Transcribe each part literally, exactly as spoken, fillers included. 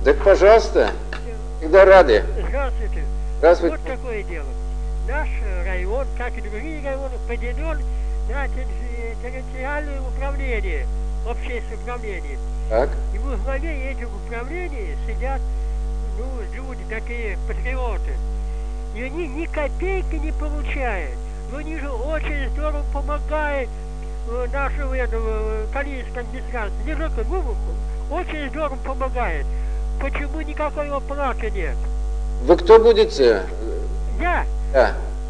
Так, пожалуйста, всегда рады. Здравствуйте. Здравствуйте. Вот такое дело. Наш район, как и другие районы, поделен на территориальное управление, общественное управление. Так. И в главе этих управлений сидят, ну, люди такие патриоты. И они ни копейки не получают. Но они же очень здорово помогают э, нашему этого калининской администрации. Не только, ну, очень здорово помогает. Почему никакой оплаты нет? Вы кто будете? Я? Да.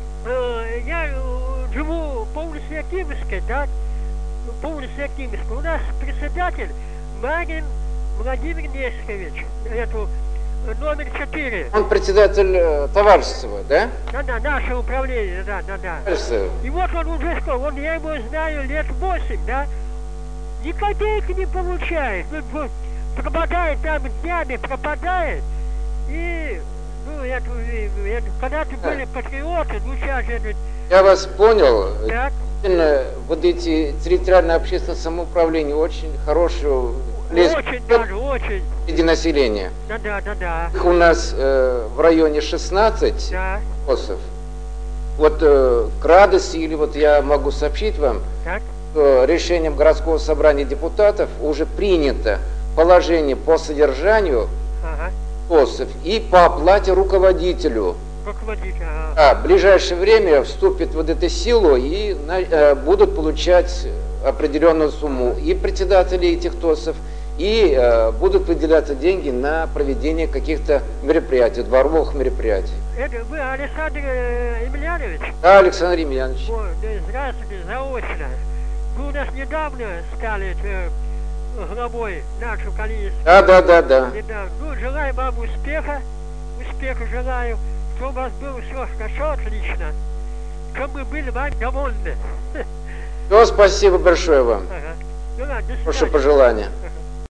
Э, я э, живу по улице Якимовской, да? По улице Якимовской. У нас председатель Марин Владимир Нескович. Эту, номер четыре. Он председатель э, товарищества, да? Да, да, наше управление, да, да, да. Товарищество. И вот он уже что, он, я его знаю лет восемь, да? Ни копейки не получает. Ну, ну, пропадает там днями, пропадает. И, ну, это, это когда-то были патриоты, ну, сейчас это... Я вас понял. Так. Вот эти территориальное общественное самоуправление очень хорошее. Очень даже, очень. Среди населения. Да, да, да, да. Их у нас э, в районе шестнадцать Да. посов. Вот э, к радости, или вот я могу сообщить вам, Так. что решением городского собрания депутатов уже принято положение по содержанию Ага. посов и по оплате руководителю. Руководитель, ага. А в ближайшее время вступит вот эта сила и на, э, будут получать определенную сумму и председатели этих ТОСов, и э, будут выделяться деньги на проведение каких-то мероприятий, дворовых мероприятий. Это вы Александр э, Емельянович? Да, Александр Емельянович. Ой, да, здравствуйте, заочно. Вы у нас недавно стали э, главой нашего Калининского. Да, да, да, да. Недавно. Ну, желаю вам успеха, успеха желаю, чтобы у вас было все хорошо, отлично, чтобы мы были вам довольны. Все, спасибо большое вам. Ага. Ну ладно, до Прошу свидания. пожелания.